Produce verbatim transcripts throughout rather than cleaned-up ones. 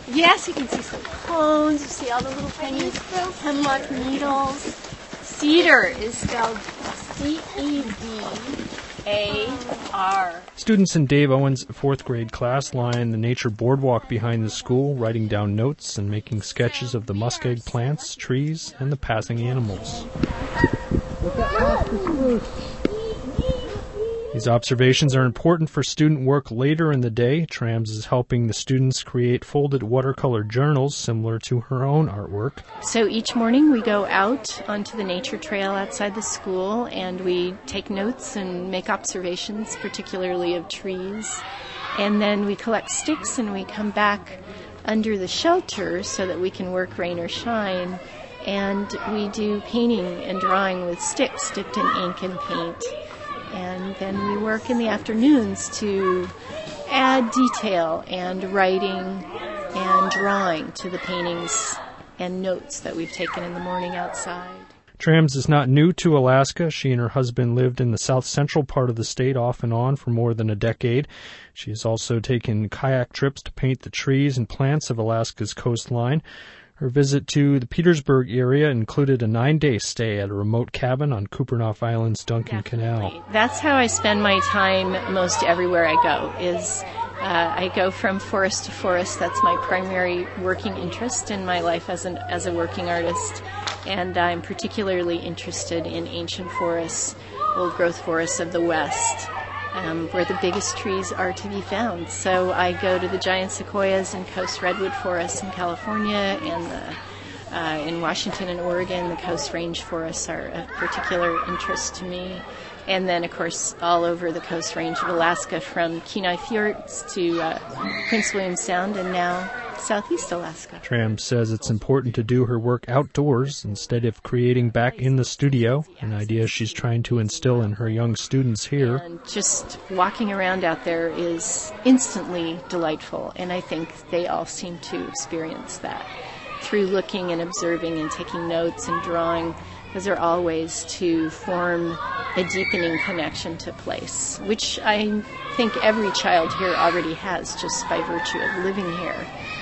Yes, you can see some cones. You see all the little tiny hemlock needles. Cedar is spelled C E D A R. Students in Dave Owen's fourth grade class line the nature boardwalk behind the school, writing down notes and making sketches of the muskeg plants, trees, and the passing animals. These observations are important for student work later in the day. Trams is helping the students create folded watercolor journals similar to her own artwork. So each morning we go out onto the nature trail outside the school and we take notes and make observations, particularly of trees. And then we collect sticks and we come back under the shelter so that we can work rain or shine. And we do painting and drawing with sticks dipped in ink and paint. And then we work in the afternoons to add detail and writing and drawing to the paintings and notes that we've taken in the morning outside. Trams is not new to Alaska. She and her husband lived in the south central part of the state off and on for more than a decade. She has also taken kayak trips to paint the trees and plants of Alaska's coastline. Her visit to the Petersburg area included a nine-day stay at a remote cabin on Kupreanof Island's Duncan Definitely. Canal. That's how I spend my time most everywhere I go, is uh, I go from forest to forest. That's my primary working interest in my life as, an, as a working artist. And I'm particularly interested in ancient forests, old-growth forests of the West, Um, where the biggest trees are to be found. So I go to the giant sequoias and coast redwood forests in California, and the, uh, in Washington and Oregon, the Coast Range forests are of particular interest to me. And then, of course, all over the Coast Range of Alaska, from Kenai Fjords to uh, Prince William Sound, and now Southeast Alaska. Trams says it's important to do her work outdoors instead of creating back in the studio, an idea she's trying to instill in her young students here. And just walking around out there is instantly delightful, and I think they all seem to experience that through looking and observing and taking notes and drawing. Those are all ways to form a deepening connection to place, which I think every child here already has just by virtue of living here.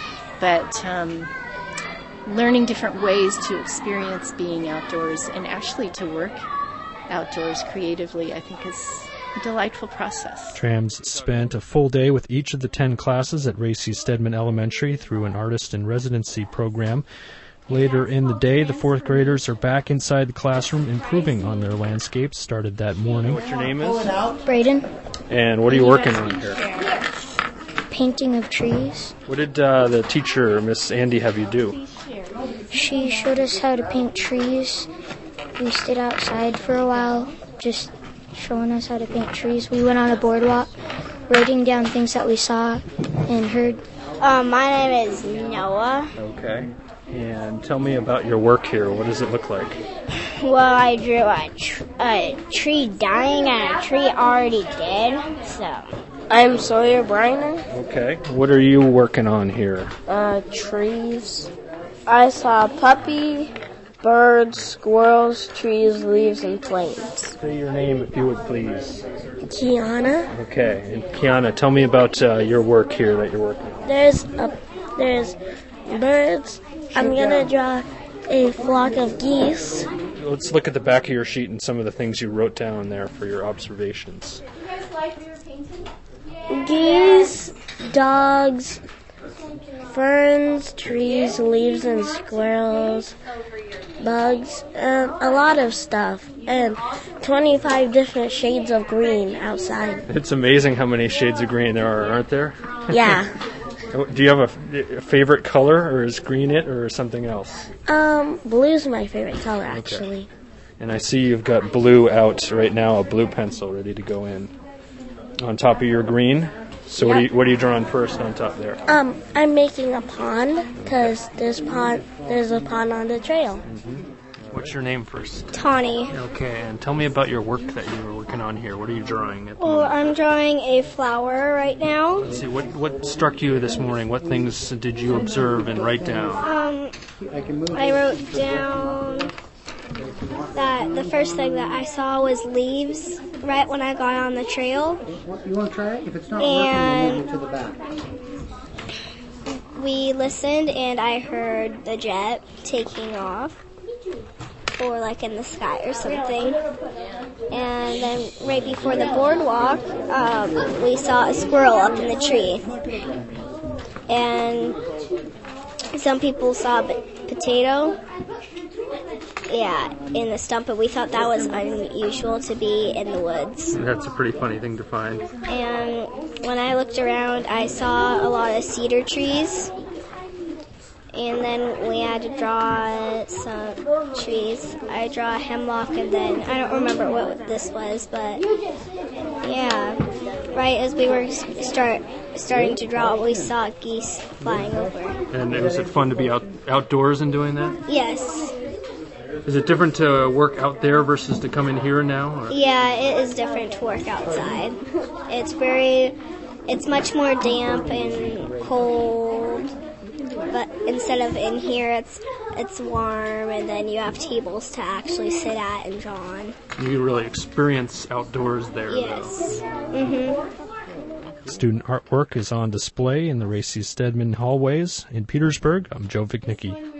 But um, learning different ways to experience being outdoors and actually to work outdoors creatively, I think, is a delightful process. Trams spent a full day with each of the ten classes at Racy Stedman Elementary through an artist-in-residency program. Later in the day, the fourth graders are back inside the classroom improving on their landscapes, started that morning. What your name is? Braden. And what are you working on here? Painting of trees. What did uh, the teacher, Miss Andy, have you do? She showed us how to paint trees. We stayed outside for a while, just showing us how to paint trees. We went on a boardwalk, writing down things that we saw and heard. Um, my name is Noah. Okay. And tell me about your work here. What does it look like? Well, I drew a, tr- a tree dying and a tree already dead, so. I'm Sawyer Briner. Okay. What are you working on here? Uh, trees. I saw a puppy, birds, squirrels, trees, leaves, and planes. Say your name, if you would, please. Kiana. Okay. And Kiana, tell me about uh, your work here that you're working on. There's a, there's birds. I'm gonna draw a flock of geese. Let's look at the back of your sheet and some of the things you wrote down there for your observations. Geese, dogs, ferns, trees, leaves, and squirrels, bugs, and a lot of stuff, and twenty-five different shades of green outside. It's amazing how many shades of green there are, aren't there? Yeah. Do you have a, a favorite color, or is green it, or something else? Um, blue's my favorite color, actually. Okay. And I see you've got blue out right now, a blue pencil ready to go in. On top of your green. So yep. what, are you, what are you drawing first on top there? Um, I'm making a pond, because there's pond, there's a pond on the trail. Mm-hmm. What's your name first? Tawny. Okay, and tell me about your work that you were working on here. What are you drawing at the Well, moment? I'm drawing a flower right now. Let's see, what, what struck you this morning? What things did you observe and write down? Um, I wrote down that the first thing that I saw was leaves right when I got on the trail. You want to try it? If it's not and working, we'll move it to the back. we listened, and I heard the jet taking off, or like in the sky or something. And then right before the boardwalk, um, we saw a squirrel up in the tree. And some people saw a potato, yeah, in the stump, but we thought that was unusual to be in the woods. That's a pretty funny thing to find. And when I looked around, I saw a lot of cedar trees. And then we had to draw some trees. I draw a hemlock, and then I don't remember what this was, but yeah, right as we were start starting to draw, we saw geese flying over. And was it fun to be out outdoors and doing that? Yes. Is it different to work out there versus to come in here now? Or? Yeah, it is different to work outside. It's very, it's much more damp and cold. But instead of in here, it's it's warm, and then you have tables to actually sit at and draw on. You really experience outdoors there. Yes. Mm-hmm. Student artwork is on display in the Racy Stedman hallways. In Petersburg, I'm Joe Vignicki.